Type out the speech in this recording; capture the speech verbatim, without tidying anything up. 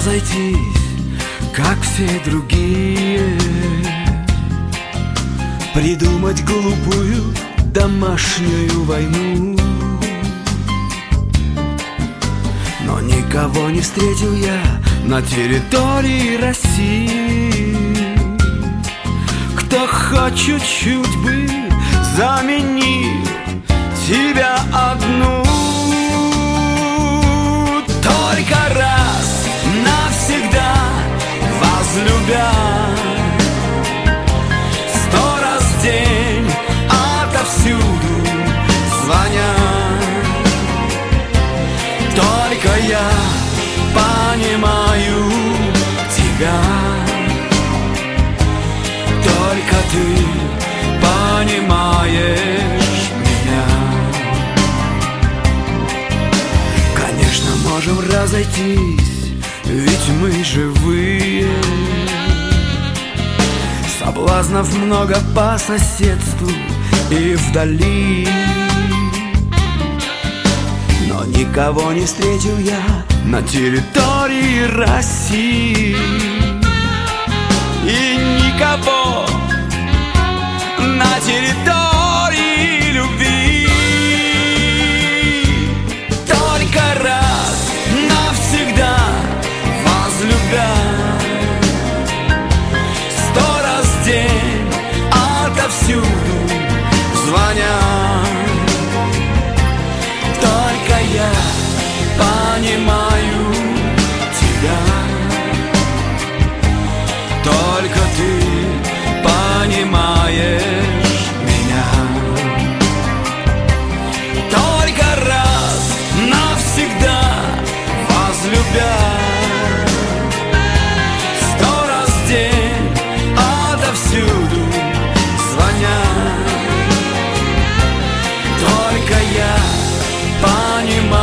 разойтись, как все другие, придумать глупую домашнюю войну. Но никого не встретил я на территории России, кто хоть чуть-чуть бы заменил тебя одну. Только раз навсегда возлюбя, сто раз в день отовсюду звоня. Только я понимаю тебя, только ты понимаешь меня. Конечно, можем разойтись, ведь мы живые. Соблазнов много по соседству и вдали, но никого не встретил я на территории России. И никого на территории любви. Только раз навсегда возлюбя, сто раз в день отовсюду звоня. Только я понимаю тебя, только ты понимаешь меня. Только раз навсегда возлюбя, сто раз в день отовсюду звоня. Только я понимаю